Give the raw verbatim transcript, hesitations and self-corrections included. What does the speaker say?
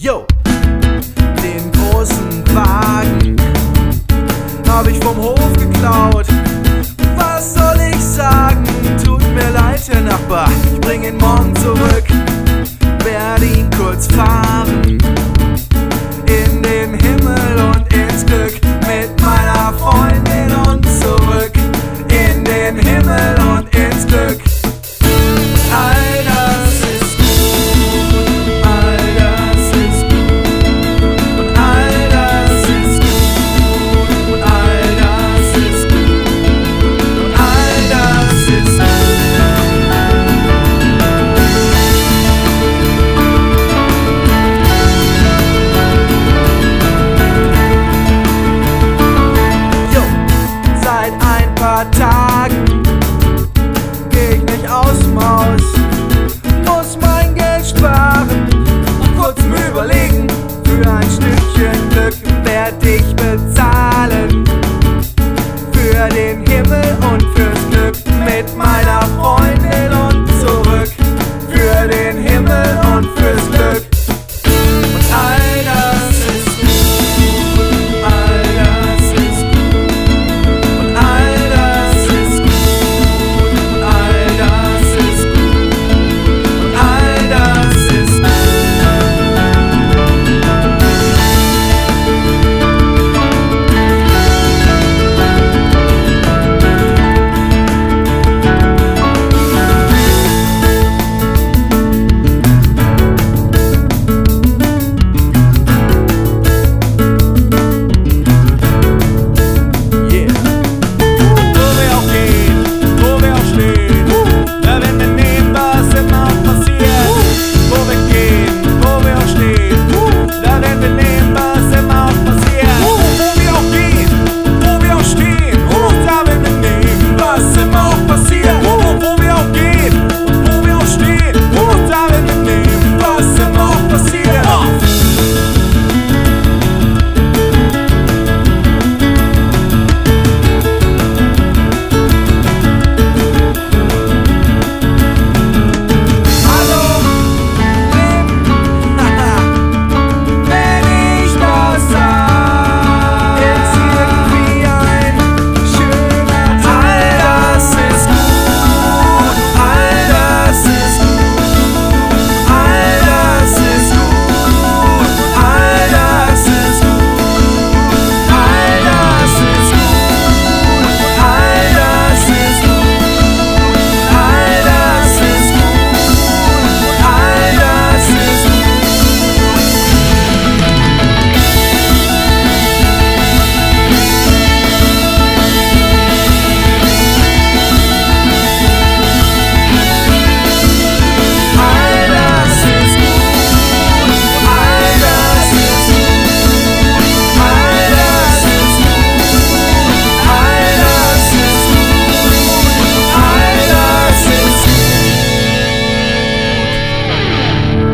Yo, den großen Wagen hab ich vom Hof geklaut. Was soll ich sagen? Tut mir leid, Herr Nachbar, ich bring ihn morgen zurück. Werd ihn kurz fahren in den Himmel und ins Glück mit meiner Freundin und zurück in den Himmel und ins Glück. All das ist gut, all das ist gut und all das ist gut und all das ist gut und all das ist gut. Jo, seit ein paar Tagen geh ich nicht aus Maus, muss mein Geld sparen und kurz mir überlegen, für ein Stückchen Glück werd ich bezahlen. Für den Himmel und fürs Glück mit meiner Freundin und zurück. Für den Himmel und fürs Glück. Und all das ist gut, all das ist gut und all das ist gut und all das ist gut und all das ist gut. Yeah. Wo wir auch gehen, wo wir auch stehen, da werden wir nehmen, was immer passiert. Wo wir gehen, wo wir auch stehen, da werden wir nehmen.